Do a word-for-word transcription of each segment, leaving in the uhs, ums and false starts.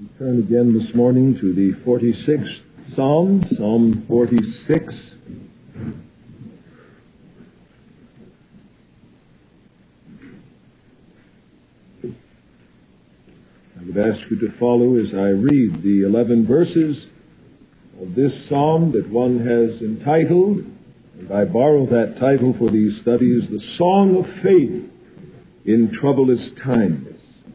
We turn again this morning to the forty-sixth Psalm, Psalm forty-six. I would ask you to follow as I read the eleven verses of this psalm that one has entitled, and I borrow that title for these studies, The Song of Faith in Troublous Times.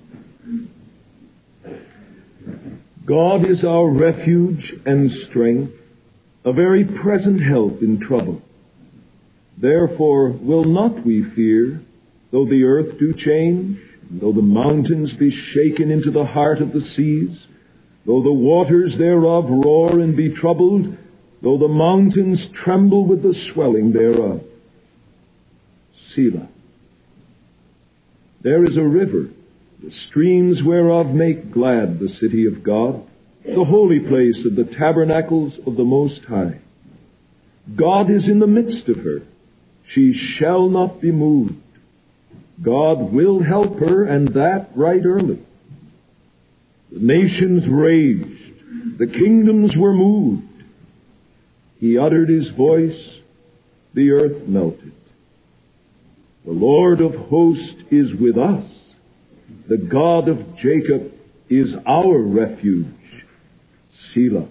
God is our refuge and strength, a very present help in trouble. Therefore will not we fear, though the earth do change, though the mountains be shaken into the heart of the seas, though the waters thereof roar and be troubled, though the mountains tremble with the swelling thereof. Selah. There is a river, the streams whereof make glad the city of God, the holy place of the tabernacles of the Most High. God is in the midst of her. She shall not be moved. God will help her, and that right early. The nations raged. The kingdoms were moved. He uttered his voice. The earth melted. The Lord of hosts is with us. The God of Jacob is our refuge. Selah.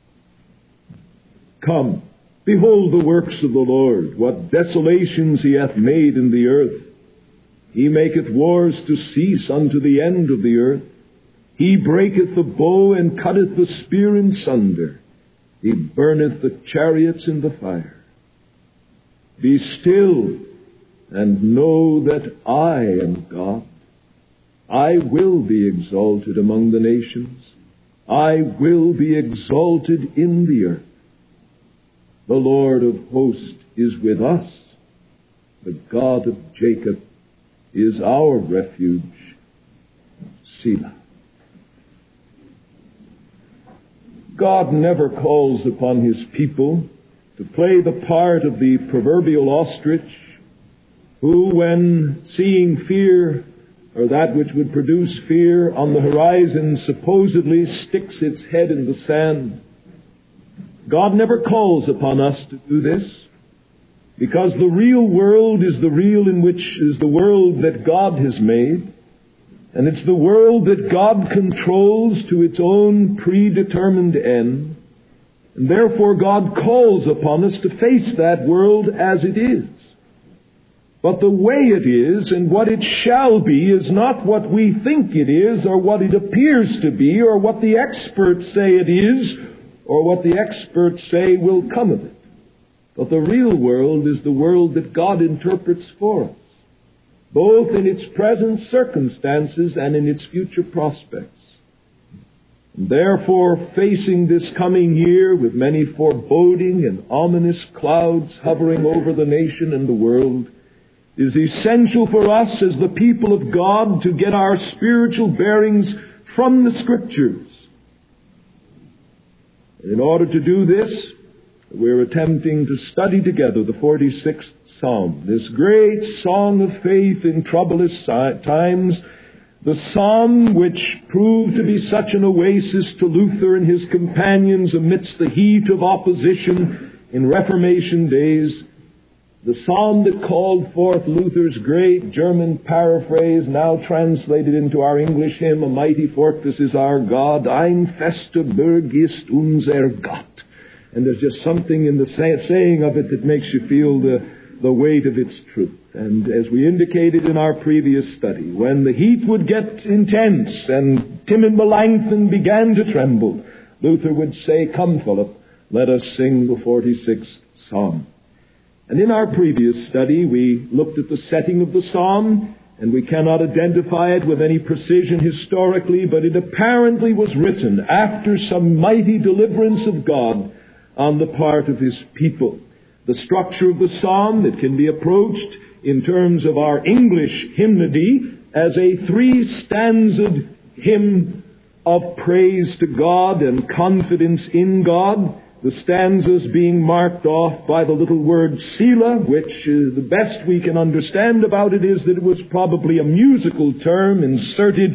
Come, behold the works of the Lord, what desolations he hath made in the earth. He maketh wars to cease unto the end of the earth. He breaketh the bow and cutteth the spear in sunder. He burneth the chariots in the fire. Be still and know that I am God. I will be exalted among the nations. I will be exalted in the earth. The Lord of hosts is with us. The God of Jacob is our refuge. Selah. God never calls upon his people to play the part of the proverbial ostrich who, when seeing fear or that which would produce fear on the horizon, supposedly sticks its head in the sand. God never calls upon us to do this, because the real world is the real in which is the world that God has made, and it's the world that God controls to its own predetermined end, and therefore God calls upon us to face that world as it is. But the way it is and what it shall be is not what we think it is or what it appears to be or what the experts say it is or what the experts say will come of it. But the real world is the world that God interprets for us, both in its present circumstances and in its future prospects. And therefore, facing this coming year with many foreboding and ominous clouds hovering over the nation and the world, is essential for us as the people of God to get our spiritual bearings from the Scriptures. In order to do this, we're attempting to study together the forty-sixth Psalm, this great song of faith in troublous times, the psalm which proved to be such an oasis to Luther and his companions amidst the heat of opposition in Reformation days, the psalm that called forth Luther's great German paraphrase, now translated into our English hymn, A Mighty Fortress is Our God, Ein fester Burg ist unser Gott. And there's just something in the say- saying of it that makes you feel the, the weight of its truth. And as we indicated in our previous study, when the heat would get intense and timid Melanchthon began to tremble, Luther would say, "Come, Philip, let us sing the forty-sixth Psalm." And in our previous study, we looked at the setting of the psalm, and we cannot identify it with any precision historically, but it apparently was written after some mighty deliverance of God on the part of his people. The structure of the psalm, it can be approached in terms of our English hymnody as a three-stanzed hymn of praise to God and confidence in God. The stanzas being marked off by the little word Selah, which uh, the best we can understand about it is that it was probably a musical term inserted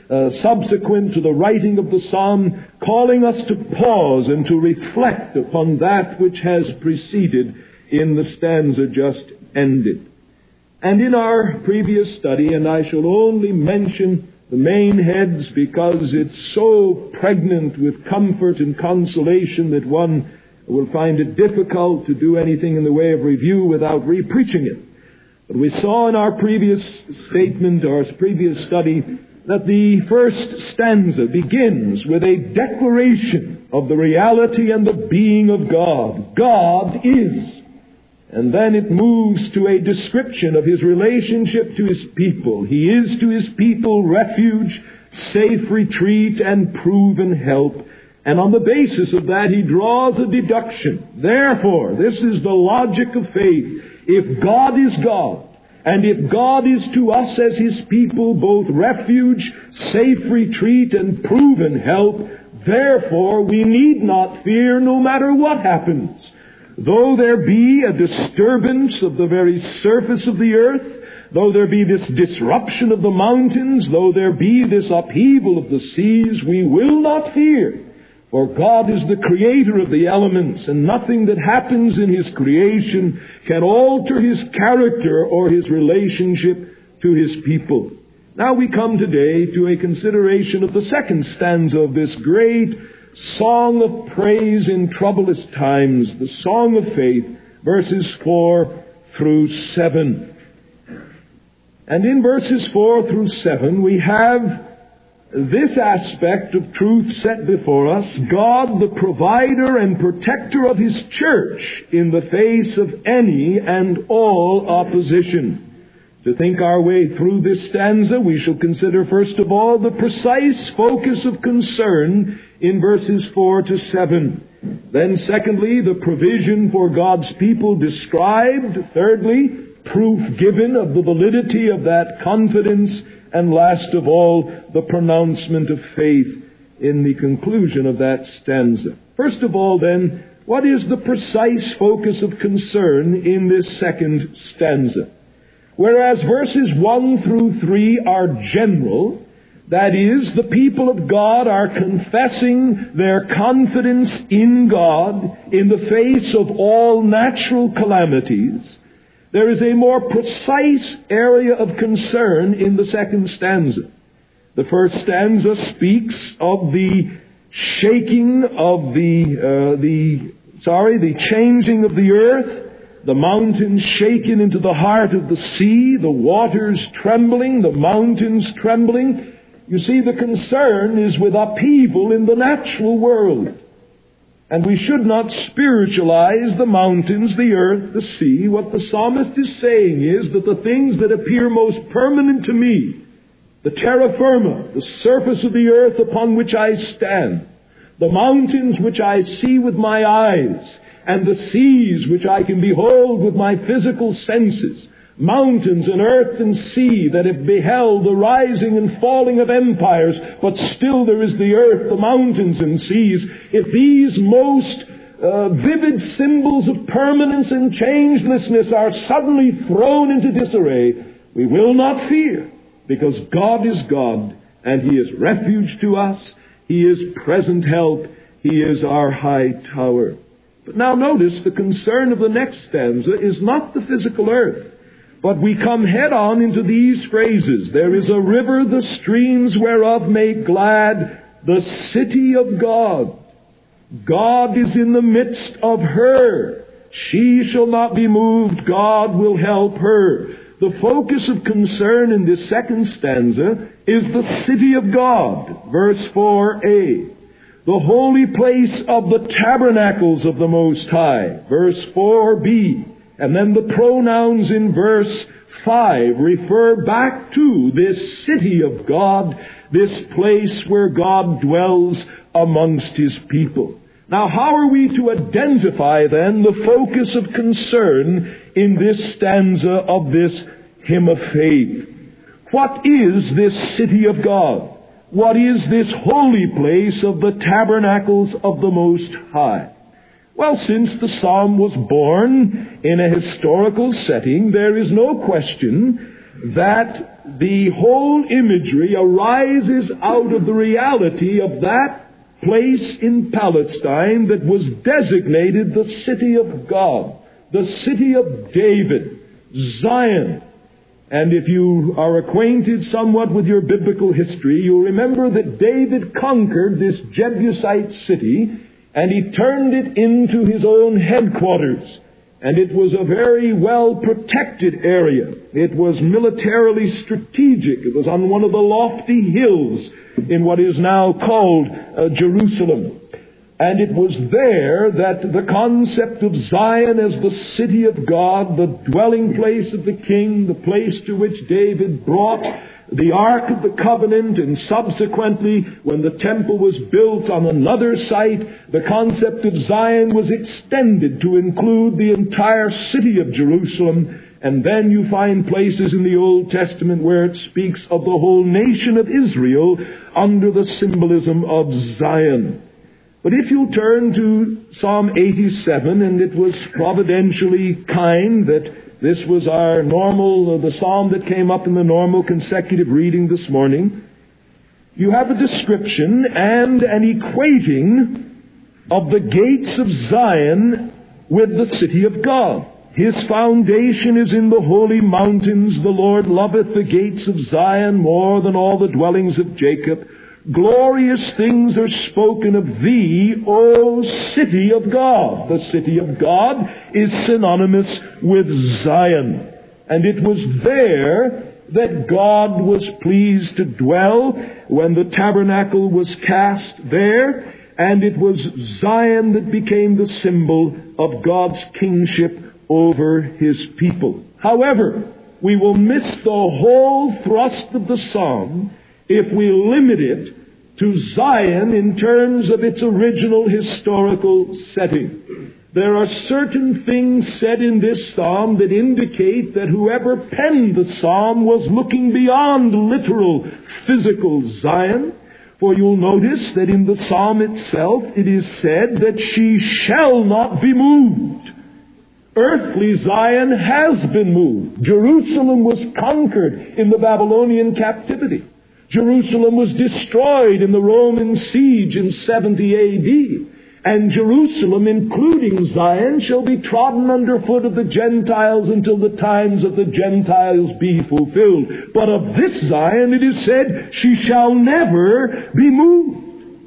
uh, subsequent to the writing of the psalm, calling us to pause and to reflect upon that which has preceded in the stanza just ended. And in our previous study, and I shall only mention the main heads because it's so pregnant with comfort and consolation that one will find it difficult to do anything in the way of review without re-preaching it. But we saw in our previous statement, or previous study, that the first stanza begins with a declaration of the reality and the being of God. God is. And then it moves to a description of His relationship to His people. He is to His people refuge, safe retreat, and proven help. And on the basis of that, He draws a deduction. Therefore, this is the logic of faith. If God is God, and if God is to us as His people both refuge, safe retreat, and proven help, therefore we need not fear no matter what happens. Though there be a disturbance of the very surface of the earth, though there be this disruption of the mountains, though there be this upheaval of the seas, we will not fear. For God is the creator of the elements, and nothing that happens in His creation can alter His character or His relationship to His people. Now we come today to a consideration of the second stanza of this great song of praise in troublous times, the song of faith, verses four through seven. And in verses four through seven, we have this aspect of truth set before us: God, the provider and protector of His church in the face of any and all opposition. To think our way through this stanza, we shall consider first of all the precise focus of concern in verses four to seven. Then secondly, the provision for God's people described. Thirdly, proof given of the validity of that confidence. And last of all, the pronouncement of faith in the conclusion of that stanza. First of all, then, what is the precise focus of concern in this second stanza? Whereas verses one through three are general, that is, the people of God are confessing their confidence in God in the face of all natural calamities, there is a more precise area of concern in the second stanza. The first stanza speaks of the shaking of the, uh, the, sorry, the changing of the earth, the mountains shaken into the heart of the sea, the waters trembling, the mountains trembling. You see, the concern is with upheaval in the natural world. And we should not spiritualize the mountains, the earth, the sea. What the psalmist is saying is that the things that appear most permanent to me, the terra firma, the surface of the earth upon which I stand, the mountains which I see with my eyes, and the seas which I can behold with my physical senses, mountains and earth and sea that have beheld the rising and falling of empires, but still there is the earth, the mountains and seas. If these most uh, vivid symbols of permanence and changelessness are suddenly thrown into disarray, we will not fear, because God is God, and He is refuge to us. He is present help. He is our high tower. But now notice the concern of the next stanza is not the physical earth. But we come head on into these phrases. There is a river, the streams whereof make glad the city of God. God is in the midst of her. She shall not be moved. God will help her. The focus of concern in this second stanza is the city of God. Verse four a. The holy place of the tabernacles of the Most High. Verse four b. And then the pronouns in verse five refer back to this city of God, this place where God dwells amongst His people. Now, how are we to identify then the focus of concern in this stanza of this hymn of faith? What is this city of God? What is this holy place of the tabernacles of the Most High? Well, since the psalm was born in a historical setting, there is no question that the whole imagery arises out of the reality of that place in Palestine that was designated the city of God, the city of David, Zion. And if you are acquainted somewhat with your biblical history, you'll remember that David conquered this Jebusite city, and he turned it into his own headquarters. And it was a very well protected area. It was militarily strategic. It was on one of the lofty hills in what is now called uh, Jerusalem. And it was there that the concept of Zion as the city of God, the dwelling place of the king, the place to which David brought the Ark of the Covenant, and subsequently, when the temple was built on another site, the concept of Zion was extended to include the entire city of Jerusalem. And then you find places in the Old Testament where it speaks of the whole nation of Israel under the symbolism of Zion. But if you turn to Psalm eighty-seven, and it was providentially kind that this was our normal, uh, the psalm that came up in the normal consecutive reading this morning, you have a description and an equating of the gates of Zion with the city of God. His foundation is in the holy mountains. The Lord loveth the gates of Zion more than all the dwellings of Jacob. Glorious things are spoken of thee, O city of God. The city of God is synonymous with Zion. And it was there that God was pleased to dwell when the tabernacle was cast there. And it was Zion that became the symbol of God's kingship over His people. However, we will miss the whole thrust of the psalm if we limit it to Zion in terms of its original historical setting. There are certain things said in this psalm that indicate that whoever penned the psalm was looking beyond literal physical Zion. For you'll notice that in the psalm itself it is said that she shall not be moved. Earthly Zion has been moved. Jerusalem was conquered in the Babylonian captivity. Jerusalem was destroyed in the Roman siege in seventy A D. And Jerusalem, including Zion, shall be trodden underfoot of the Gentiles until the times of the Gentiles be fulfilled. But of this Zion it is said, she shall never be moved.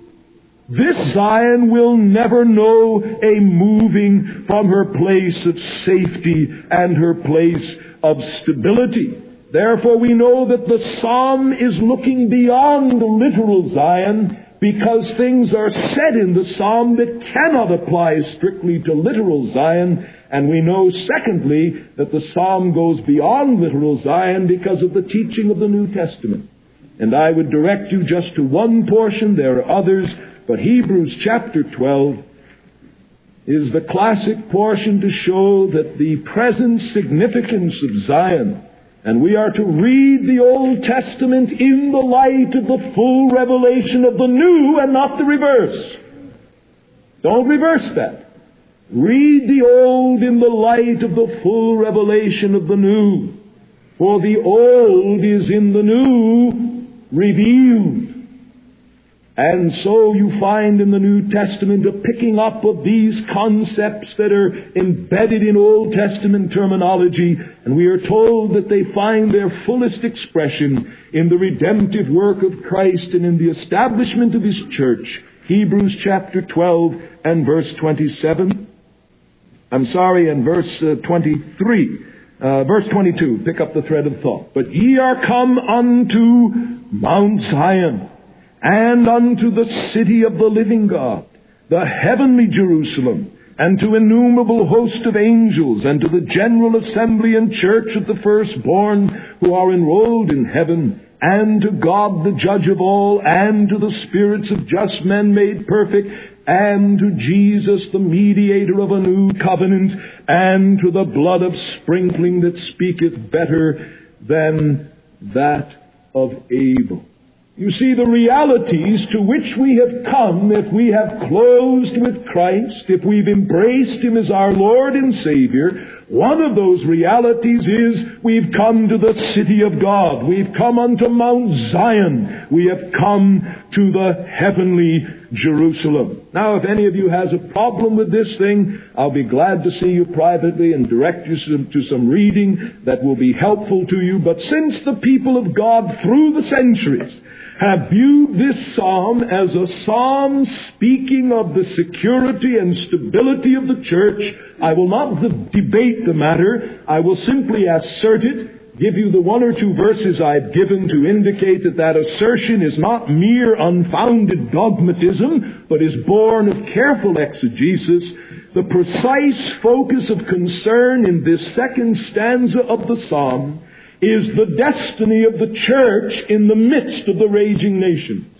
This Zion will never know a moving from her place of safety and her place of stability. Therefore we know that the psalm is looking beyond literal Zion, because things are said in the psalm that cannot apply strictly to literal Zion. And we know, secondly, that the psalm goes beyond literal Zion because of the teaching of the New Testament. And I would direct you just to one portion. There are others, but Hebrews chapter twelve is the classic portion to show that the present significance of Zion, and we are to read the Old Testament in the light of the full revelation of the New and not the reverse. Don't reverse that. Read the Old in the light of the full revelation of the New. For the Old is in the New revealed. And so you find in the New Testament a picking up of these concepts that are embedded in Old Testament terminology, and we are told that they find their fullest expression in the redemptive work of Christ and in the establishment of His church. Hebrews chapter twelve and verse twenty-seven. I'm sorry, and verse uh, twenty-three. Uh, verse twenty-two, pick up the thread of thought. But ye are come unto Mount Zion, and unto the city of the living God, the heavenly Jerusalem, and to innumerable host of angels, and to the general assembly and church of the firstborn who are enrolled in heaven, and to God the judge of all, and to the spirits of just men made perfect, and to Jesus the mediator of a new covenant, and to the blood of sprinkling that speaketh better than that of Abel. You see, the realities to which we have come, if we have closed with Christ, if we've embraced Him as our Lord and Savior, one of those realities is we've come to the city of God. We've come unto Mount Zion. We have come to the heavenly Jerusalem. Now, if any of you has a problem with this thing, I'll be glad to see you privately and direct you to some reading that will be helpful to you. But since the people of God through the centuries have viewed this psalm as a psalm speaking of the security and stability of the church, I will not debate the matter. I will simply assert it, give you the one or two verses I've given to indicate that that assertion is not mere unfounded dogmatism, but is born of careful exegesis. The precise focus of concern in this second stanza of the psalm is the destiny of the church in the midst of the raging nations.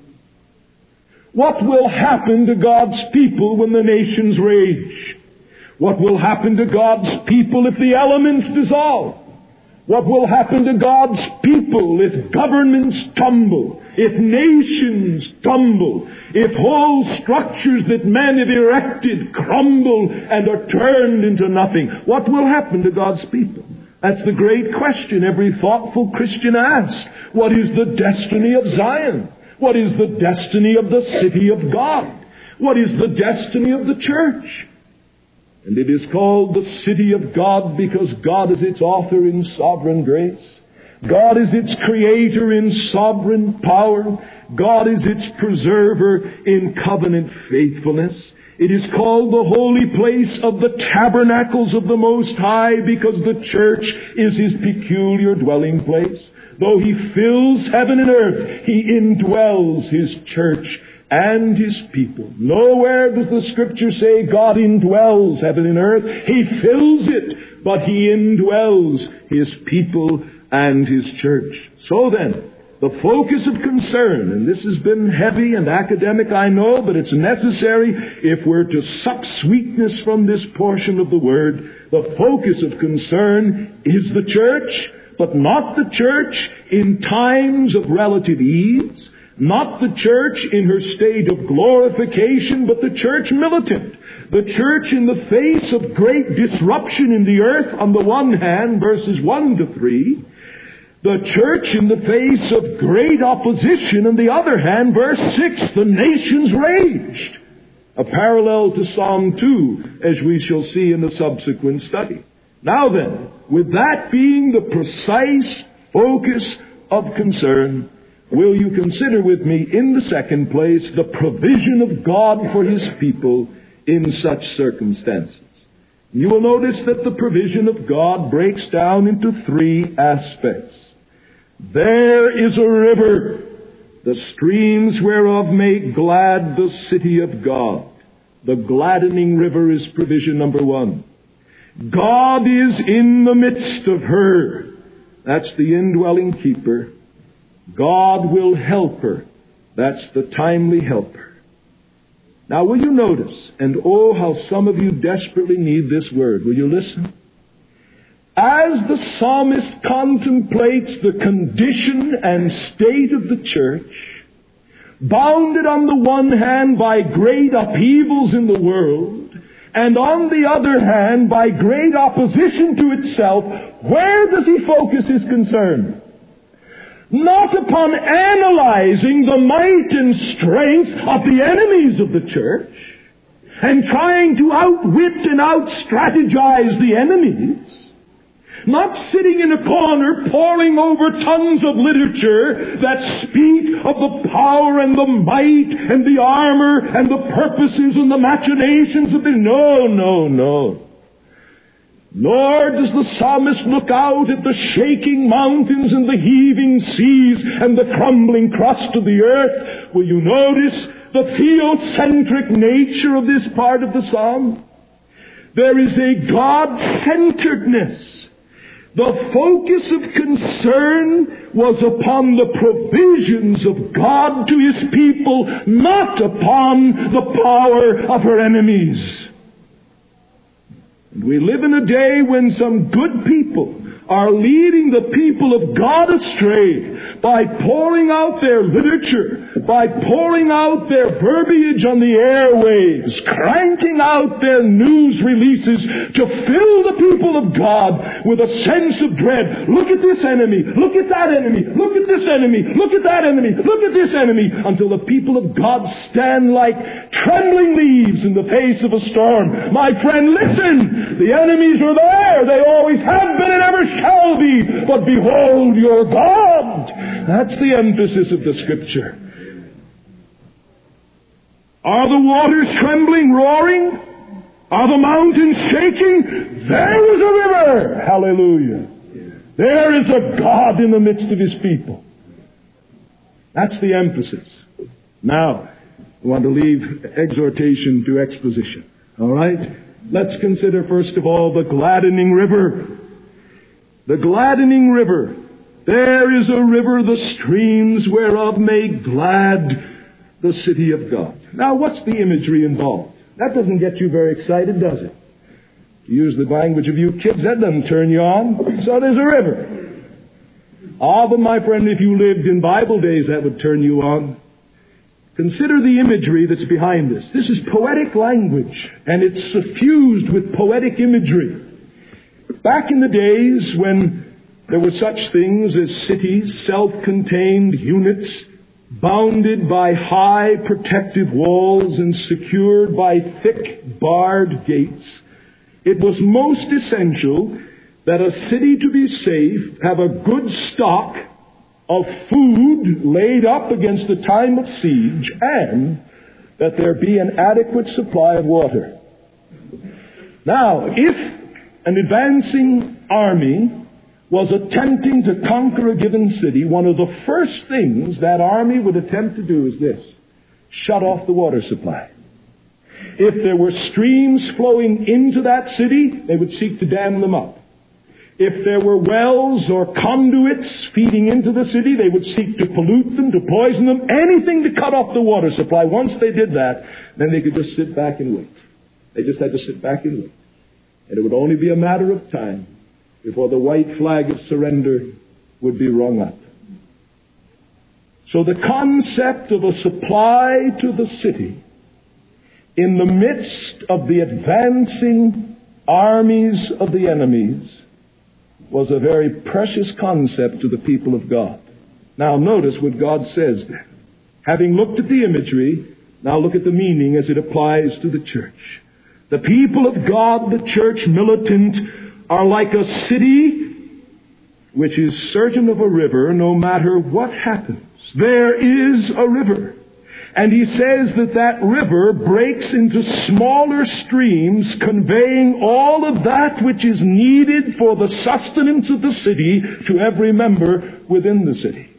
What will happen to God's people when the nations rage? What will happen to God's people if the elements dissolve? What will happen to God's people if governments tumble, if nations tumble, if whole structures that men have erected crumble and are turned into nothing? What will happen to God's people? That's the great question every thoughtful Christian asks. What is the destiny of Zion? What is the destiny of the city of God? What is the destiny of the church? And it is called the city of God because God is its author in sovereign grace. God is its creator in sovereign power. God is its preserver in covenant faithfulness. It is called the holy place of the tabernacles of the Most High because the church is His peculiar dwelling place. Though He fills heaven and earth, He indwells His church and His people. Nowhere does the Scripture say God indwells heaven and earth. He fills it, but He indwells His people and His church. So then, the focus of concern, and this has been heavy and academic, I know, but it's necessary if we're to suck sweetness from this portion of the Word. The focus of concern is the church, but not the church in times of relative ease, not the church in her state of glorification, but the church militant. The church in the face of great disruption in the earth, on the one hand, verses one to three, the church in the face of great opposition, on the other hand, verse six, the nations raged. A parallel to Psalm two, as we shall see in the subsequent study. Now then, with that being the precise focus of concern, will you consider with me, in the second place, the provision of God for His people in such circumstances? You will notice that the provision of God breaks down into three aspects. There is a river, the streams whereof make glad the city of God. The gladdening river is provision number one. God is in the midst of her. That's the indwelling keeper. God will help her. That's the timely helper. Now will you notice, and oh how some of you desperately need this word. Will you listen? As the psalmist contemplates the condition and state of the church, bounded on the one hand by great upheavals in the world, and on the other hand by great opposition to itself, where does he focus his concern? Not upon analyzing the might and strength of the enemies of the church, and trying to outwit and out-strategize the enemies. Not sitting in a corner poring over tons of literature that speak of the power and the might and the armor and the purposes and the machinations of the... No, no, no. Nor does the psalmist look out at the shaking mountains and the heaving seas and the crumbling crust of the earth. Will you notice the theocentric nature of this part of the psalm? There is a God-centeredness. The focus of concern was upon the provisions of God to His people, not upon the power of her enemies. And we live in a day when some good people are leading the people of God astray, by pouring out their literature, by pouring out their verbiage on the airwaves, cranking out their news releases to fill the people of God with a sense of dread. Look at this enemy, look at that enemy, look at this enemy, look at that enemy, look at this enemy, until the people of God stand like trembling leaves in the face of a storm. My friend, listen! The enemies are there. They always have been and ever shall be. But behold your God. That's the emphasis of the Scripture. Are the waters trembling, roaring? Are the mountains shaking? There is a river. Hallelujah. There is a God in the midst of His people. That's the emphasis. Now, I want to leave exhortation to exposition. All right? Let's consider first of all the gladdening river. The gladdening river. There is a river, the streams whereof make glad the city of God. Now, what's the imagery involved? That doesn't get you very excited, does it? To use the language of you kids, that doesn't turn you on. So there's a river. Ah, but my friend, if you lived in Bible days, that would turn you on. Consider the imagery that's behind this. This is poetic language, and it's suffused with poetic imagery. Back in the days when there were such things as cities, self-contained units, bounded by high protective walls and secured by thick barred gates, it was most essential that a city to be safe have a good stock of food laid up against the time of siege, and that there be an adequate supply of water. Now, if an advancing army was attempting to conquer a given city, one of the first things that army would attempt to do is this: shut off the water supply. If there were streams flowing into that city, they would seek to dam them up. If there were wells or conduits feeding into the city, they would seek to pollute them, to poison them, anything to cut off the water supply. Once they did that, then they could just sit back and wait. They just had to sit back and wait. And it would only be a matter of time before the white flag of surrender would be rung up. So the concept of a supply to the city in the midst of the advancing armies of the enemies was a very precious concept to the people of God. Now notice what God says then. Having looked at the imagery, now look at the meaning as it applies to the church. The people of God, the church militant, are like a city which is certain of a river no matter what happens. There is a river. And he says that that river breaks into smaller streams, conveying all of that which is needed for the sustenance of the city to every member within the city.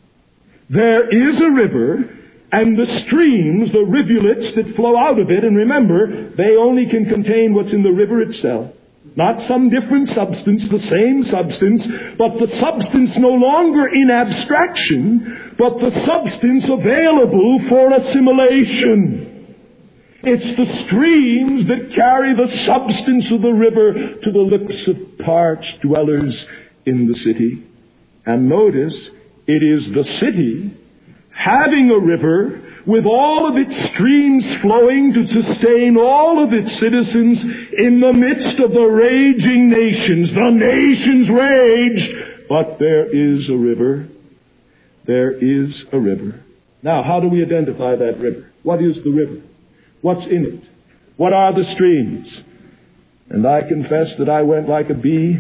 There is a river, and the streams, the rivulets that flow out of it, and remember, they only can contain what's in the river itself. Not some different substance, the same substance, but the substance no longer in abstraction, but the substance available for assimilation. It's the streams that carry the substance of the river to the lips of parched dwellers in the city. And notice, it is the city having a river with all of its streams flowing to sustain all of its citizens in the midst of the raging nations. The nations raged, but there is a river. There is a river. Now, how do we identify that river? What is the river? What's in it? What are the streams? And I confess that I went like a bee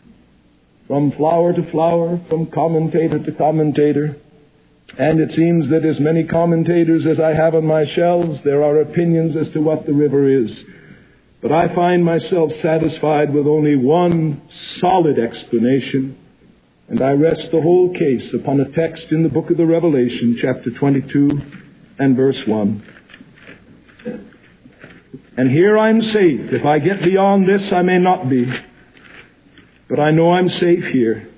from flower to flower, from commentator to commentator. And it seems that as many commentators as I have on my shelves, there are opinions as to what the river is. But I find myself satisfied with only one solid explanation, and I rest the whole case upon a text in the book of the Revelation, chapter twenty-two and verse one. And here I'm safe. If I get beyond this, I may not be. But I know I'm safe here.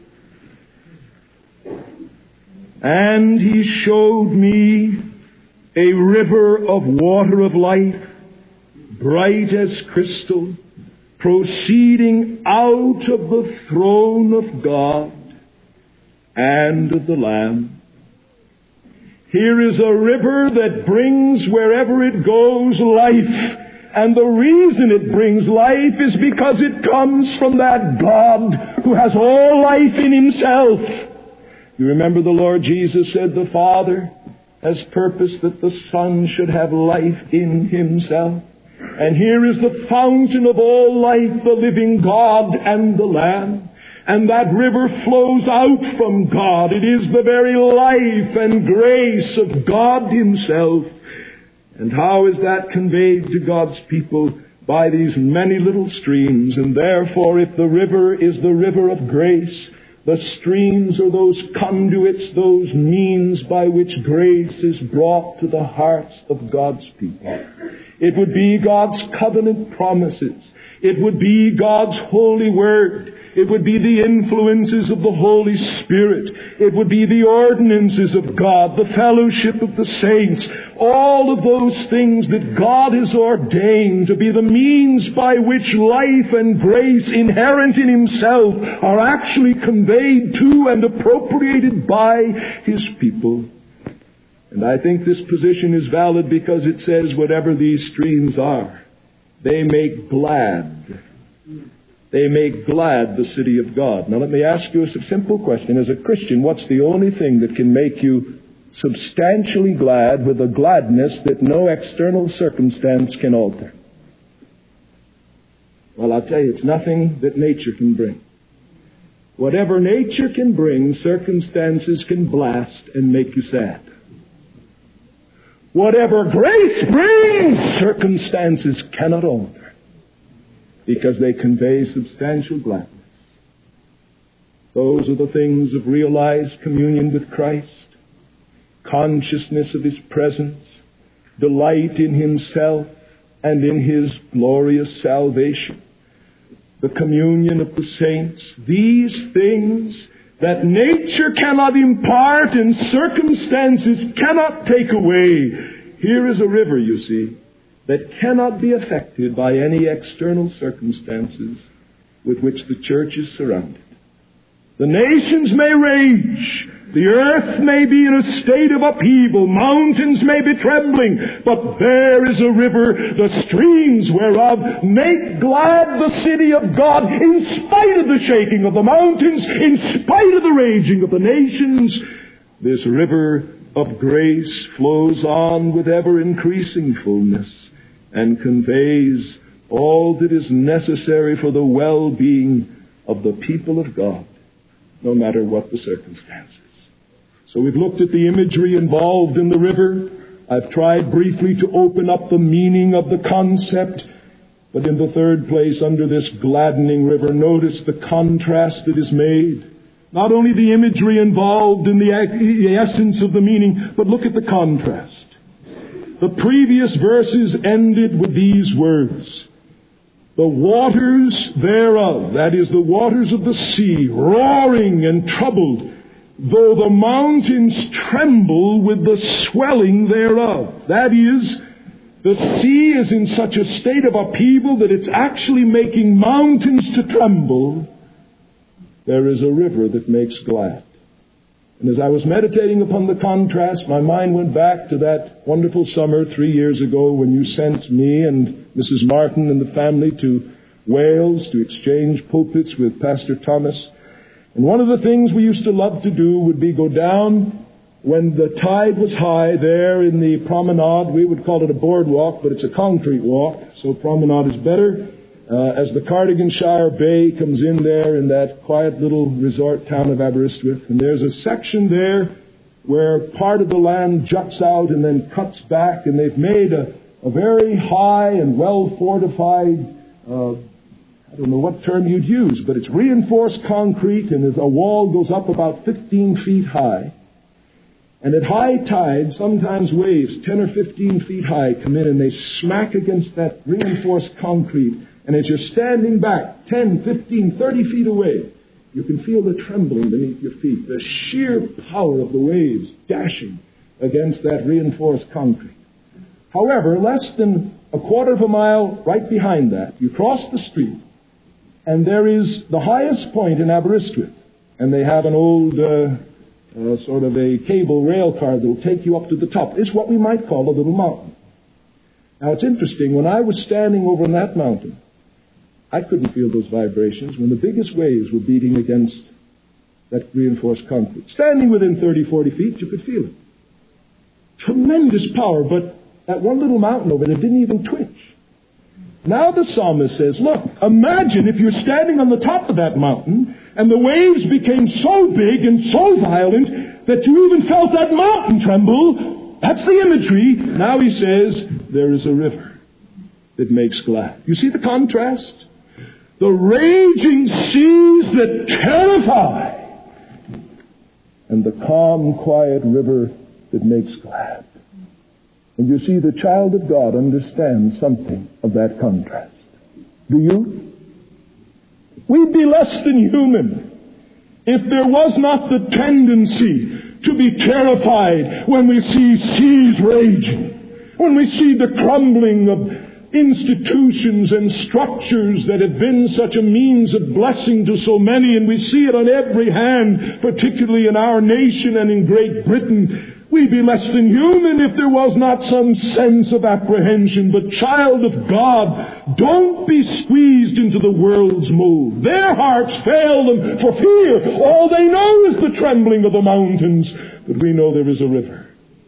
And he showed me a river of water of life, bright as crystal, proceeding out of the throne of God, and of the Lamb. Here is a river that brings wherever it goes life. And the reason it brings life is because it comes from that God who has all life in Himself. You remember the Lord Jesus said the Father has purposed that the Son should have life in Himself. And here is the fountain of all life, the living God and the Lamb. And that river flows out from God. It is the very life and grace of God Himself. And how is that conveyed to God's people? By these many little streams. And therefore, if the river is the river of grace, the streams are those conduits, those means by which grace is brought to the hearts of God's people. It would be God's covenant promises. It would be God's holy word. It would be the influences of the Holy Spirit. It would be the ordinances of God, the fellowship of the saints. All of those things that God has ordained to be the means by which life and grace inherent in Himself are actually conveyed to and appropriated by His people. And I think this position is valid because it says whatever these streams are, they make glad. They make glad the city of God. Now let me ask you a simple question. As a Christian, what's the only thing that can make you substantially glad with a gladness that no external circumstance can alter? Well, I'll tell you, it's nothing that nature can bring. Whatever nature can bring, circumstances can blast and make you sad. Whatever grace brings, circumstances cannot alter, because they convey substantial gladness. Those are the things of realized communion with Christ, consciousness of His presence, delight in Himself and in His glorious salvation, the communion of the saints. These things that nature cannot impart and circumstances cannot take away. Here is a river, you see, that cannot be affected by any external circumstances with which the church is surrounded. The nations may rage. The earth may be in a state of upheaval. Mountains may be trembling. But there is a river, the streams whereof make glad the city of God in spite of the shaking of the mountains, in spite of the raging of the nations. This river of grace flows on with ever-increasing fullness and conveys all that is necessary for the well-being of the people of God, no matter what the circumstances. So we've looked at the imagery involved in the river. I've tried briefly to open up the meaning of the concept. But in the third place, under this gladdening river, notice the contrast that is made. Not only the imagery involved in the essence of the meaning, but look at the contrast. The previous verses ended with these words: the waters thereof, that is, the waters of the sea, roaring and troubled, though the mountains tremble with the swelling thereof. That is, the sea is in such a state of upheaval that it's actually making mountains to tremble. There is a river that makes glad. And as I was meditating upon the contrast, my mind went back to that wonderful summer three years ago when you sent me and Missus Martin and the family to Wales to exchange pulpits with Pastor Thomas. And one of the things we used to love to do would be go down when the tide was high there in the promenade. We would call it a boardwalk, but it's a concrete walk, so promenade is better. Uh, as the Cardiganshire Bay comes in there in that quiet little resort town of Aberystwyth, and there's a section there where part of the land juts out and then cuts back, and they've made a, a very high and well-fortified, uh, I don't know what term you'd use, but it's reinforced concrete, and a wall goes up about fifteen feet high. And at high tide, sometimes waves ten or fifteen feet high come in and they smack against that reinforced concrete. And as you're standing back ten, fifteen, thirty feet away, you can feel the trembling beneath your feet, the sheer power of the waves dashing against that reinforced concrete. However, less than a quarter of a mile right behind that, you cross the street, and there is the highest point in Aberystwyth. And they have an old uh, uh, sort of a cable rail car that will take you up to the top. It's what we might call a little mountain. Now, it's interesting. When I was standing over on that mountain, I couldn't feel those vibrations when the biggest waves were beating against that reinforced concrete. Standing within thirty, forty feet, you could feel it. Tremendous power, but that one little mountain over there didn't even twitch. Now the psalmist says, look, imagine if you're standing on the top of that mountain and the waves became so big and so violent that you even felt that mountain tremble. That's the imagery. Now he says, there is a river that makes glad. You see the contrast? The raging seas that terrify, and the calm, quiet river that makes glad. And you see, the child of God understands something of that contrast. Do you? We'd be less than human if there was not the tendency to be terrified when we see seas raging, when we see the crumbling of institutions and structures that have been such a means of blessing to so many, and we see it on every hand, particularly in our nation and in Great Britain. We'd be less than human if there was not some sense of apprehension. But child of God, don't be squeezed into the world's mold. Their hearts fail them for fear. All they know is the trembling of the mountains. But we know there is a river.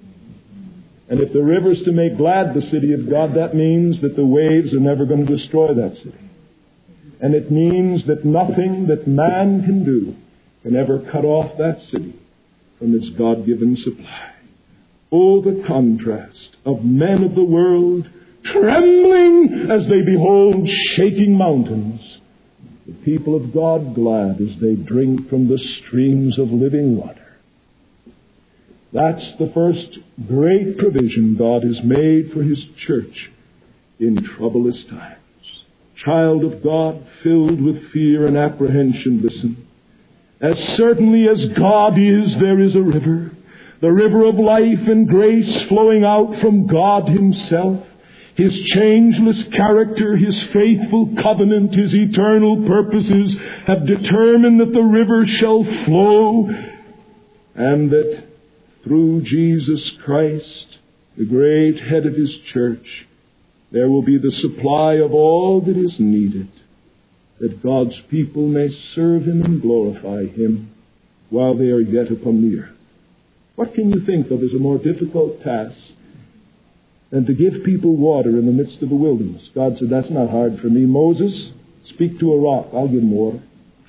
And if the river's to make glad the city of God, that means that the waves are never going to destroy that city. And it means that nothing that man can do can ever cut off that city from its God-given supply. Oh, the contrast of men of the world trembling as they behold shaking mountains. The people of God glad as they drink from the streams of living water. That's the first great provision God has made for His church in troublous times. Child of God, filled with fear and apprehension, listen. As certainly as God is, there is a river. The river of life and grace flowing out from God Himself. His changeless character, His faithful covenant, His eternal purposes have determined that the river shall flow, and that through Jesus Christ, the great head of His church, there will be the supply of all that is needed, that God's people may serve Him and glorify Him while they are yet upon the earth. What can you think of as a more difficult task than to give people water in the midst of the wilderness? God said, that's not hard for me. Moses, speak to a rock, I'll give them water.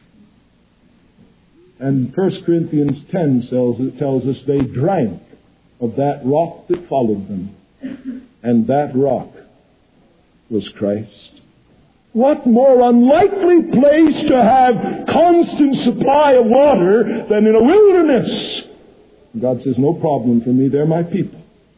And First Corinthians ten tells, tells us they drank of that rock that followed them. And that rock was Christ. What more unlikely place to have constant supply of water than in a wilderness? God says, no problem for me. They're my people.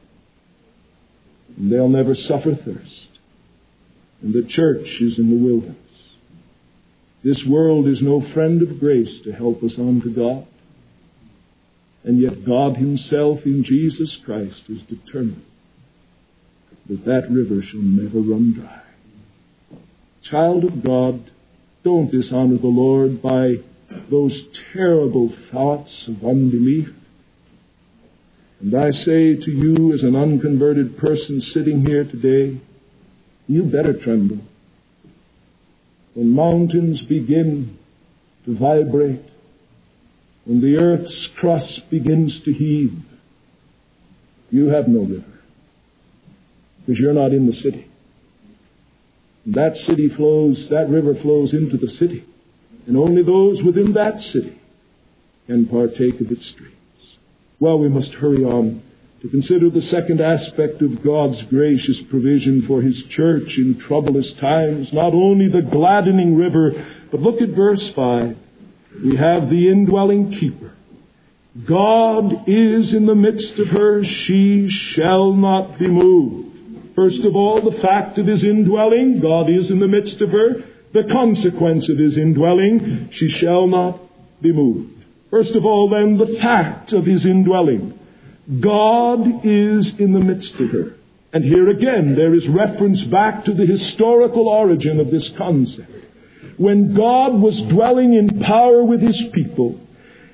And they'll never suffer thirst. And the church is in the wilderness. This world is no friend of grace to help us on to God. And yet God Himself in Jesus Christ is determined that that river shall never run dry. Child of God, don't dishonor the Lord by those terrible thoughts of unbelief. And I say to you as an unconverted person sitting here today, you better tremble. When mountains begin to vibrate, when the earth's crust begins to heave, you have no river, because you're not in the city. That city flows, that river flows into the city, and only those within that city can partake of its streams. Well, we must hurry on to consider the second aspect of God's gracious provision for His church in troublous times. Not only the gladdening river, but look at verse five. We have the indwelling keeper. God is in the midst of her, she shall not be moved. First of all, the fact of His indwelling, God is in the midst of her. The consequence of His indwelling, she shall not be moved. First of all, then, the fact of His indwelling. God is in the midst of her. And here again, there is reference back to the historical origin of this concept. When God was dwelling in power with His people,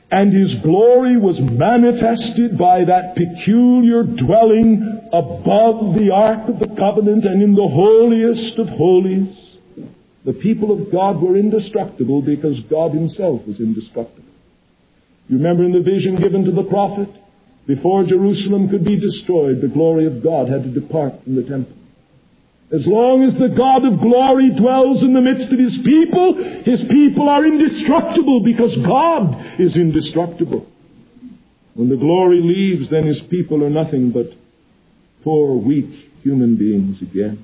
And His glory was manifested by that peculiar dwelling above the Ark of the Covenant and in the holiest of holies. The people of God were indestructible because God Himself was indestructible. You remember in the vision given to the prophet, before Jerusalem could be destroyed, the glory of God had to depart from the temple. As long as the God of glory dwells in the midst of His people, His people are indestructible because God is indestructible. When the glory leaves, then His people are nothing but poor, weak human beings again.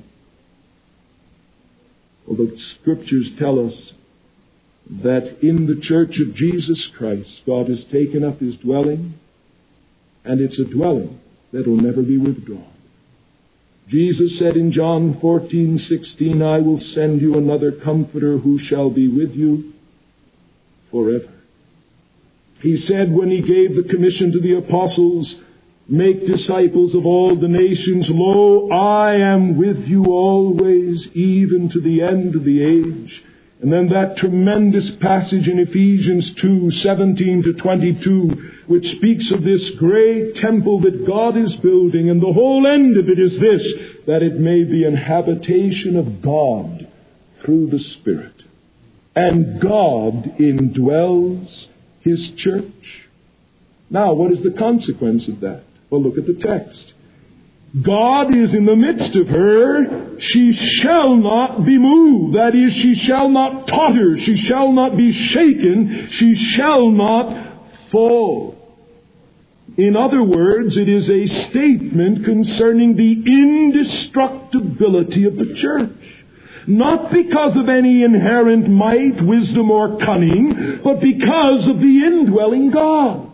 Well, the Scriptures tell us that in the church of Jesus Christ, God has taken up His dwelling, and it's a dwelling that will never be withdrawn. Jesus said in John fourteen sixteen, I will send you another Comforter who shall be with you forever. He said when He gave the commission to the apostles, make disciples of all the nations, lo, I am with you always, even to the end of the age. And then that tremendous passage in Ephesians two seventeen to twenty-two, which speaks of this great temple that God is building, and the whole end of it is this, that it may be an habitation of God through the Spirit. And God indwells His church. Now, what is the consequence of that? Well, look at the text. God is in the midst of her. She shall not be moved. That is, she shall not totter. She shall not be shaken. She shall not fall. In other words, it is a statement concerning the indestructibility of the church. Not because of any inherent might, wisdom, or cunning, but because of the indwelling God.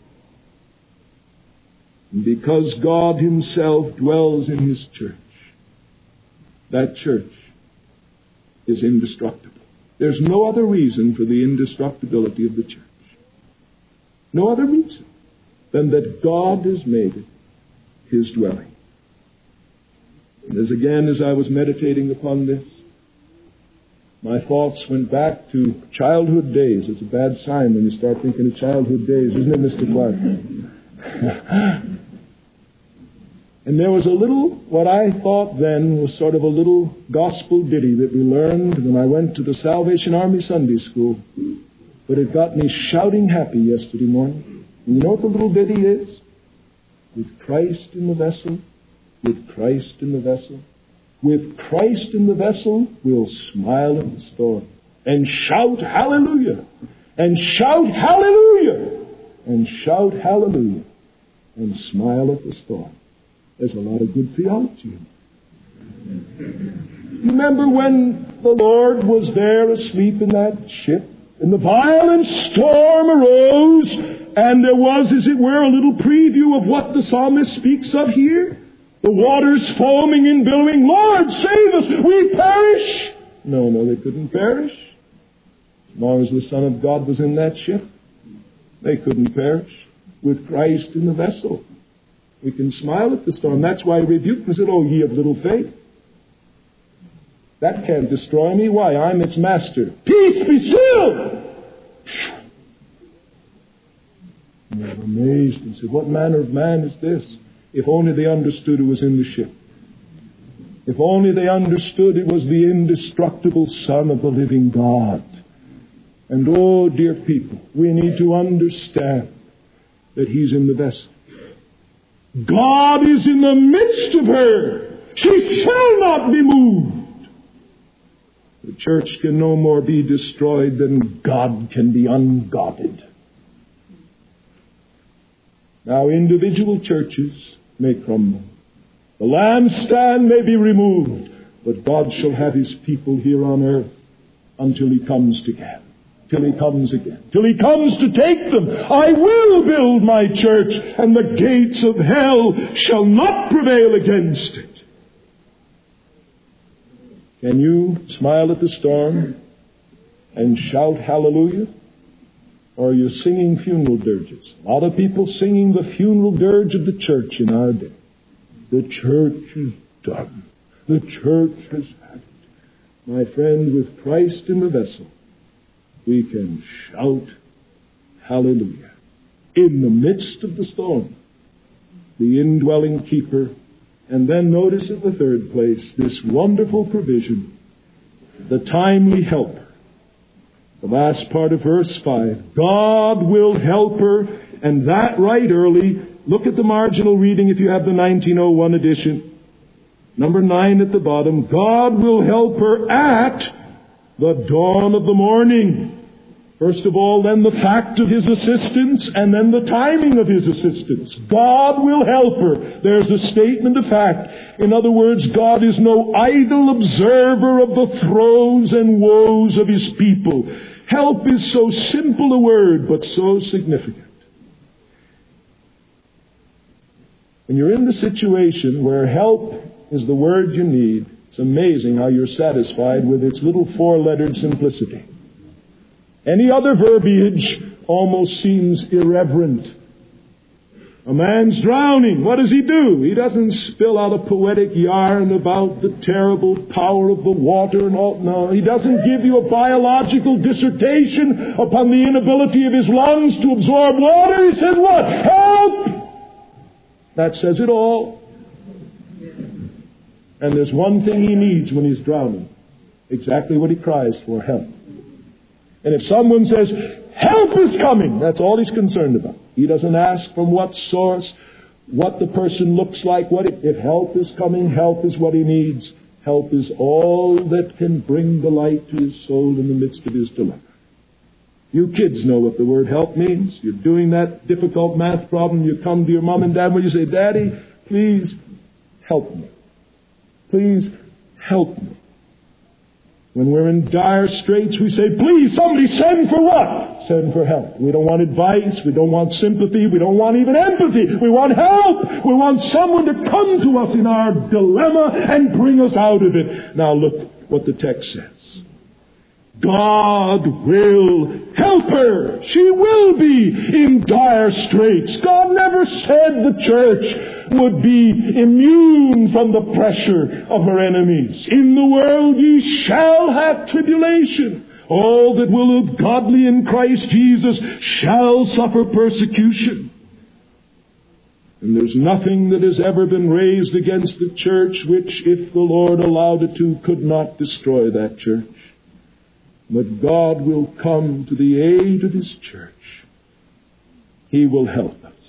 And because God Himself dwells in His church, that church is indestructible. There's no other reason for the indestructibility of the church. No other reason than that God has made it His dwelling. And as again, as I was meditating upon this, my thoughts went back to childhood days. It's a bad sign when you start thinking of childhood days, isn't it, Mister Clark? And there was a little, what I thought then was sort of a little gospel ditty that we learned when I went to the Salvation Army Sunday School. But it got me shouting happy yesterday morning. And you know what the little ditty is? With Christ in the vessel, with Christ in the vessel, with Christ in the vessel, we'll smile at the storm and shout hallelujah, and shout hallelujah, and shout hallelujah, and smile at the storm. There's a lot of good theology in it. Remember when the Lord was there asleep in that ship, and the violent storm arose, and there was, as it were, a little preview of what the psalmist speaks of here? The waters foaming and billowing, Lord, save us, we perish! No, no, they couldn't perish. As long as the Son of God was in that ship, they couldn't perish. With Christ in the vessel, we can smile at the storm. That's why He rebuked them and said, oh, ye of little faith. That can't destroy me. Why? I'm its master. Peace, be still! And they were amazed and said, what manner of man is this? If only they understood who was in the ship. If only they understood it was the indestructible Son of the living God. And oh, dear people, we need to understand that He's in the vessel. God is in the midst of her. She shall not be moved. The church can no more be destroyed than God can be ungodded. Now, individual churches may crumble. The lampstand may be removed, but God shall have His people here on earth until He comes again. Till He comes again. Till He comes to take them. I will build my church, and the gates of hell shall not prevail against it. Can you smile at the storm and shout hallelujah? Or are you singing funeral dirges? A lot of people singing the funeral dirge of the church in our day. The church is done. The church has had it. My friend, with Christ in the vessel, we can shout Hallelujah. In the midst of the storm, the indwelling keeper. And then notice at the third place, this wonderful provision, the timely helper. The last part of verse five, God will help her, and that right early. Look at the marginal reading if you have the nineteen oh one edition. Number nine at the bottom, God will help her at the dawn of the morning. First of all, then the fact of His assistance, and then the timing of His assistance. God will help her. There's a statement of fact. In other words, God is no idle observer of the throes and woes of His people. Help is so simple a word, but so significant. When you're in the situation where help is the word you need, it's amazing how you're satisfied with its little four-lettered simplicity. Any other verbiage almost seems irreverent. A man's drowning. What does he do? He doesn't spill out a poetic yarn about the terrible power of the water and all. No, he doesn't give you a biological dissertation upon the inability of his lungs to absorb water. He says what? Help! That says it all. And there's one thing he needs when he's drowning. Exactly what he cries for, help. And if someone says, help is coming, that's all he's concerned about. He doesn't ask from what source, what the person looks like. What if, if help is coming, help is what he needs. Help is all that can bring delight to his soul in the midst of his dilemma. You kids know what the word help means. You're doing that difficult math problem. You come to your mom and dad when you say, Daddy, please help me. Please help me. When we're in dire straits, we say, please, somebody send for what? Send for help. We don't want advice. We don't want sympathy. We don't want even empathy. We want help. We want someone to come to us in our dilemma and bring us out of it. Now look what the text says. God will help her. She will be in dire straits. God never said the church would be immune from the pressure of her enemies. In the world ye shall have tribulation. All that will live godly in Christ Jesus shall suffer persecution. And there's nothing that has ever been raised against the church which, if the Lord allowed it to, could not destroy that church. But God will come to the aid of His church. He will help us.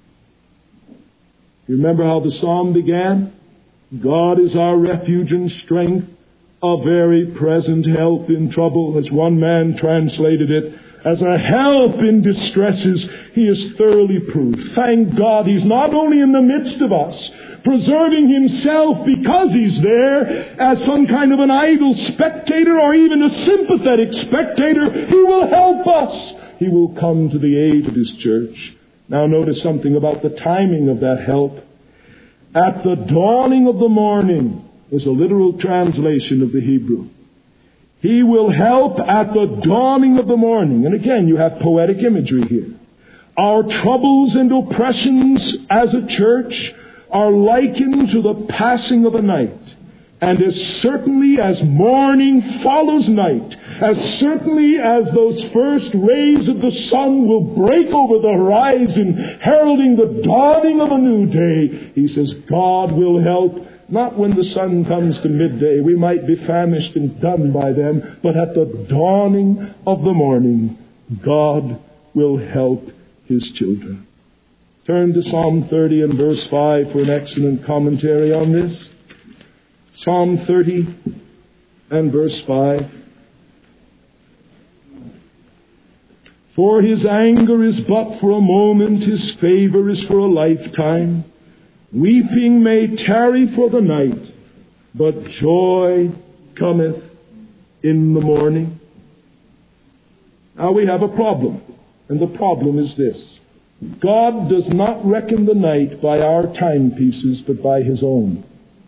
You remember how the psalm began? God is our refuge and strength, a very present help in trouble. As one man translated it, as a help in distresses, He is thoroughly proved. Thank God He's not only in the midst of us, preserving Himself because He's there as some kind of an idle spectator or even a sympathetic spectator. He will help us. He will come to the aid of His church. Now notice something about the timing of that help. At the dawning of the morning is a literal translation of the Hebrew. He will help at the dawning of the morning. And again, you have poetic imagery here. Our troubles and oppressions as a church are likened to the passing of a night. And as certainly as morning follows night, as certainly as those first rays of the sun will break over the horizon, heralding the dawning of a new day, He says, God will help. Not when the sun comes to midday. We might be famished and done by then. But at the dawning of the morning, God will help His children. Turn to Psalm thirty and verse five for an excellent commentary on this. Psalm thirty and verse five. For His anger is but for a moment, His favor is for a lifetime. Weeping may tarry for the night, but joy cometh in the morning. Now we have a problem, and the problem is this. God does not reckon the night by our timepieces, but by His own.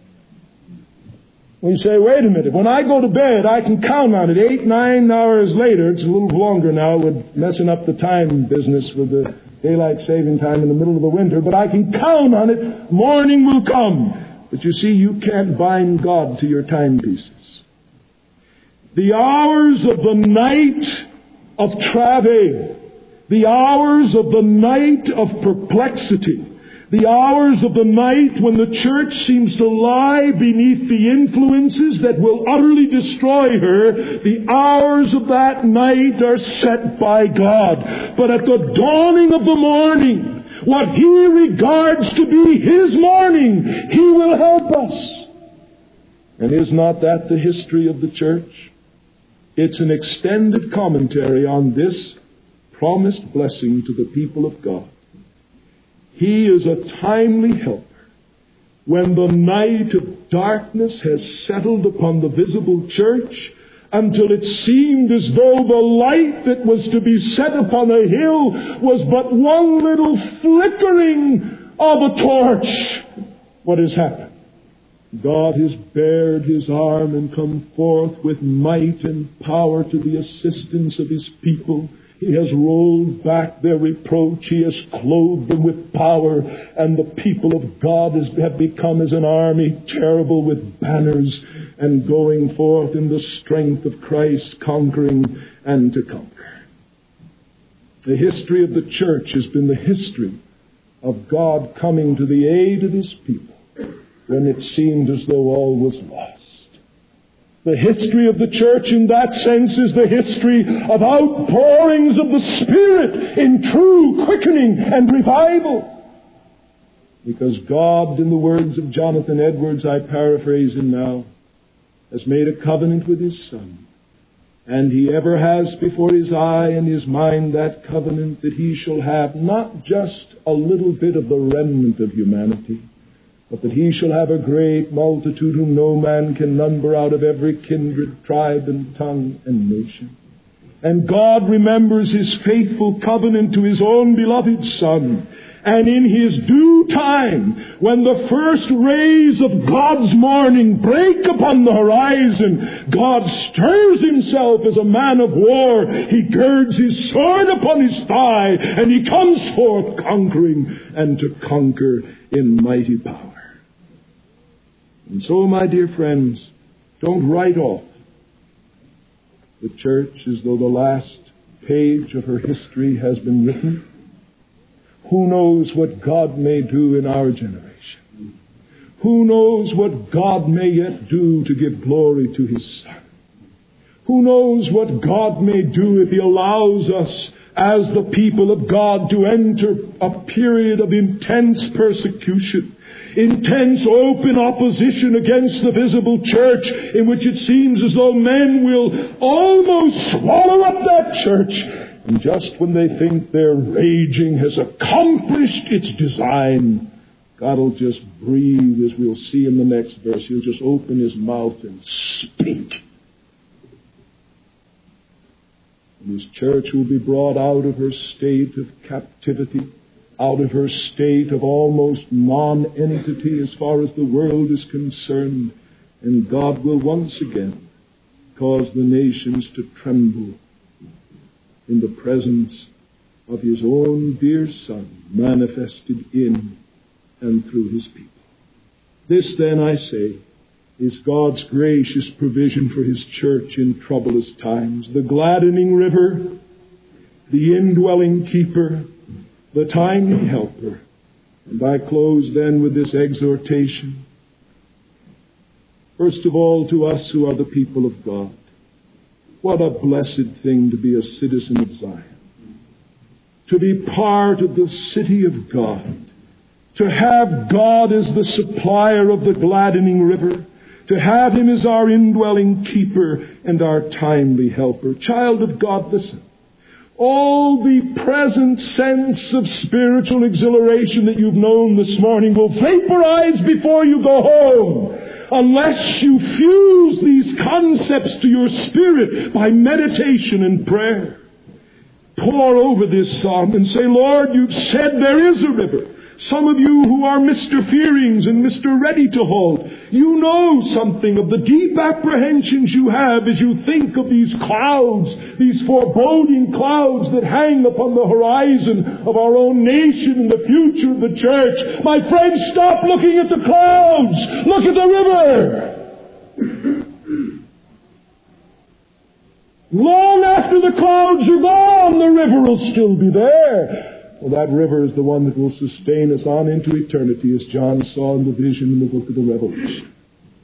We say, wait a minute, when I go to bed, I can count on it. Eight, nine hours later, it's a little longer now, we're messing up the time business with the daylight saving time in the middle of the winter, but I can count on it. Morning will come. But you see, you can't bind God to your timepieces. The hours of the night of travail, The hours of the night of perplexity, the hours of the night when the church seems to lie beneath the influences that will utterly destroy her, the hours of that night are set by God. But at the dawning of the morning, what He regards to be His morning, He will help us. And is not that the history of the church? It's an extended commentary on this promised blessing to the people of God. He is a timely helper when the night of darkness has settled upon the visible church until it seemed as though the light that was to be set upon a hill was but one little flickering of a torch. What has happened? God has bared His arm and come forth with might and power to the assistance of His people. He has rolled back their reproach. He has clothed them with power. And the people of God has, have become as an army, terrible with banners and going forth in the strength of Christ, conquering and to conquer. The history of the church has been the history of God coming to the aid of His people when it seemed as though all was lost. The history of the church in that sense is the history of outpourings of the Spirit in true quickening and revival. Because God, in the words of Jonathan Edwards, I paraphrase him now, has made a covenant with His Son. And He ever has before His eye and His mind that covenant that He shall have not just a little bit of the remnant of humanity, but that He shall have a great multitude whom no man can number out of every kindred, tribe, and tongue and nation. And God remembers His faithful covenant to His own beloved Son. And in His due time, when the first rays of God's morning break upon the horizon, God stirs Himself as a man of war. He girds His sword upon His thigh, and He comes forth conquering and to conquer in mighty power. And so, my dear friends, don't write off the church as though the last page of her history has been written. Who knows what God may do in our generation? Who knows what God may yet do to give glory to His Son? Who knows what God may do if He allows us as the people of God to enter a period of intense persecution, intense open opposition against the visible church, in which it seems as though men will almost swallow up that church. And just when they think their raging has accomplished its design, God will just breathe, as we'll see in the next verse. He'll just open His mouth and speak. And His church will be brought out of her state of captivity, out of her state of almost non-entity as far as the world is concerned. And God will once again cause the nations to tremble in the presence of His own dear Son, manifested in and through His people. This, then, I say, is God's gracious provision for His church in troublous times. The gladdening river, the indwelling keeper, the timely helper. And I close then with this exhortation. First of all, to us who are the people of God. What a blessed thing to be a citizen of Zion. To be part of the city of God. To have God as the supplier of the gladdening river. To have Him as our indwelling keeper and our timely helper. Child of God, listen. All the present sense of spiritual exhilaration that you've known this morning will vaporize before you go home, unless you fuse these concepts to your spirit by meditation and prayer. Pour over this psalm and say, Lord, you've said there is a river. Some of you who are Mister Fearings and Mister Ready-to-Halt, you know something of the deep apprehensions you have as you think of these clouds, these foreboding clouds that hang upon the horizon of our own nation and the future of the church. My friends, stop looking at the clouds. Look at the river. Long after the the clouds are gone, the river will still be there. Well, that river is the one that will sustain us on into eternity, as John saw in the vision in the book of the Revelation.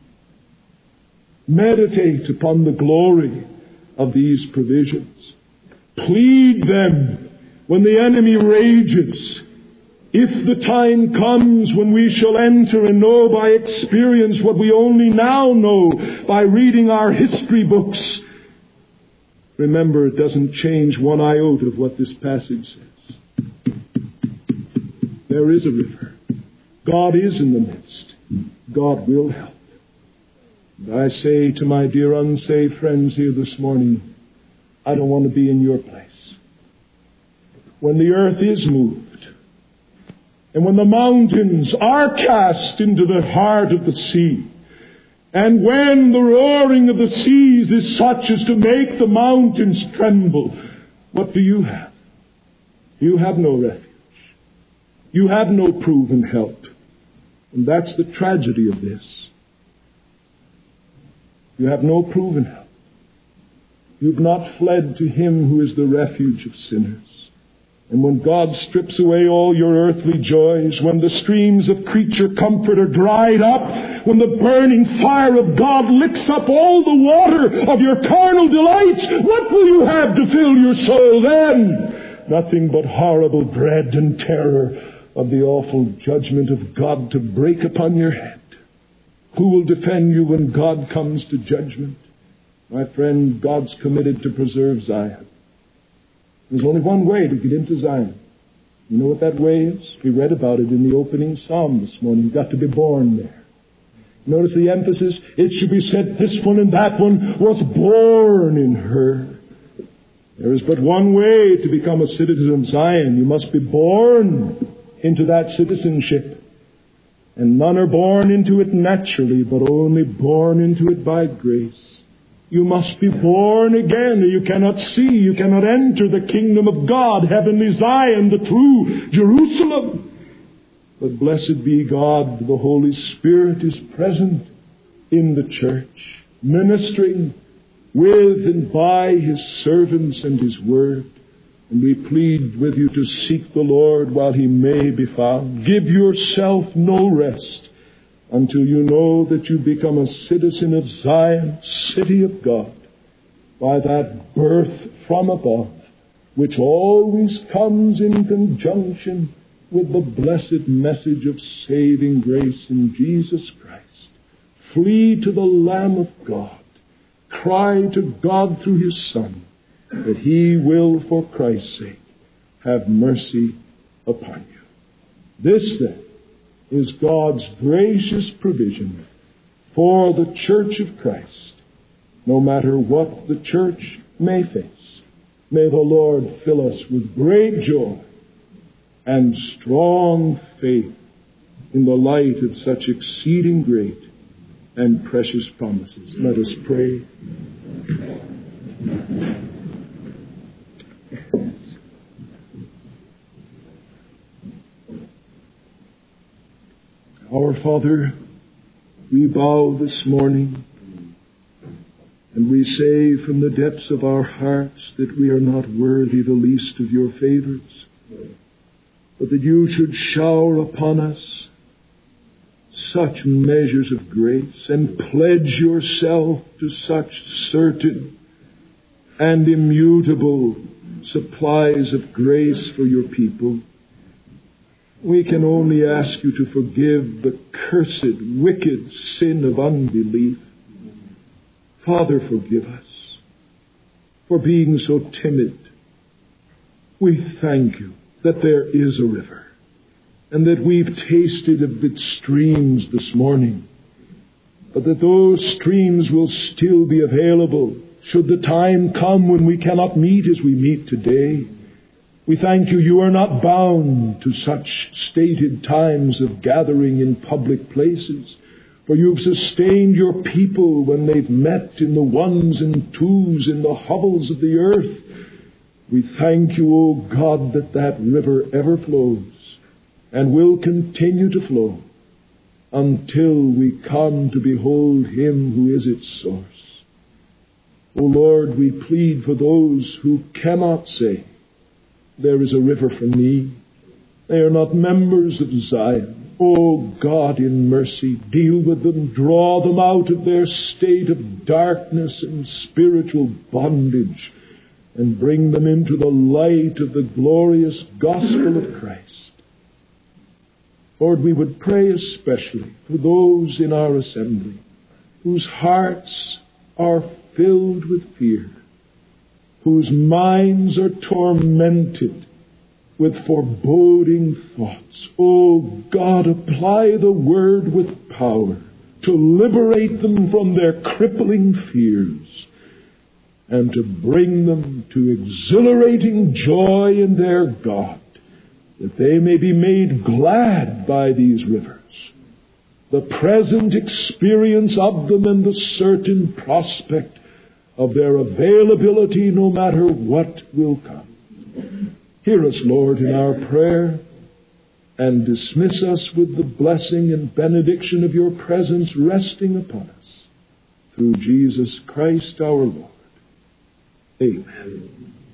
Meditate upon the glory of these provisions. Plead them when the enemy rages. If the time comes when we shall enter and know by experience what we only now know by reading our history books, remember, it doesn't change one iota of what this passage says. There is a river. God is in the midst. God will help. And I say to my dear unsaved friends here this morning, I don't want to be in your place. When the earth is moved, and when the mountains are cast into the heart of the sea, and when the roaring of the seas is such as to make the mountains tremble, what do you have? You have no refuge. You have no proven help. And that's the tragedy of this. You have no proven help. You've not fled to Him who is the refuge of sinners. And when God strips away all your earthly joys, when the streams of creature comfort are dried up, when the burning fire of God licks up all the water of your carnal delights, what will you have to fill your soul then? Nothing but horrible dread and terror of the awful judgment of God to break upon your head. Who will defend you when God comes to judgment? My friend, God's committed to preserve Zion. There's only one way to get into Zion. You know what that way is? We read about it in the opening psalm this morning. You've got to be born there. Notice the emphasis. It should be said this one and that one was born in her. There is but one way to become a citizen of Zion. You must be born into that citizenship. And none are born into it naturally, but only born into it by grace. You must be born again, or you cannot see, you cannot enter the kingdom of God, heavenly Zion, the true Jerusalem. But blessed be God, the Holy Spirit is present in the church, ministering with and by His servants and His word. And we plead with you to seek the Lord while He may be found. Give yourself no rest until you know that you become a citizen of Zion, city of God, by that birth from above, which always comes in conjunction with the blessed message of saving grace in Jesus Christ. Flee to the Lamb of God. Cry to God through His Son that He will, for Christ's sake, have mercy upon you. This, then, is God's gracious provision for the church of Christ, no matter what the church may face. May the Lord fill us with great joy and strong faith in the light of such exceeding great and precious promises. Let us pray. Our Father, we bow this morning and we say from the depths of our hearts that we are not worthy the least of your favors, but that you should shower upon us such measures of grace and pledge yourself to such certain and immutable supplies of grace for your people. We can only ask you to forgive the cursed, wicked sin of unbelief. Father, forgive us for being so timid. We thank you that there is a river and that we've tasted of its streams this morning, but that those streams will still be available should the time come when we cannot meet as we meet today. We thank you, you are not bound to such stated times of gathering in public places, for you've sustained your people when they've met in the ones and twos in the hovels of the earth. We thank you, O God, that that river ever flows and will continue to flow until we come to behold Him who is its source. O Lord, we plead for those who cannot say, there is a river for me. They are not members of Zion. O God, in mercy, deal with them, draw them out of their state of darkness and spiritual bondage, and bring them into the light of the glorious gospel of Christ. Lord, we would pray especially for those in our assembly whose hearts are filled with fear, whose minds are tormented with foreboding thoughts. Oh God, apply the word with power to liberate them from their crippling fears and to bring them to exhilarating joy in their God, that they may be made glad by these rivers, the present experience of them and the certain prospect of their availability no matter what will come. Hear us, Lord, in our prayer, and dismiss us with the blessing and benediction of your presence resting upon us. Through Jesus Christ our Lord. Amen.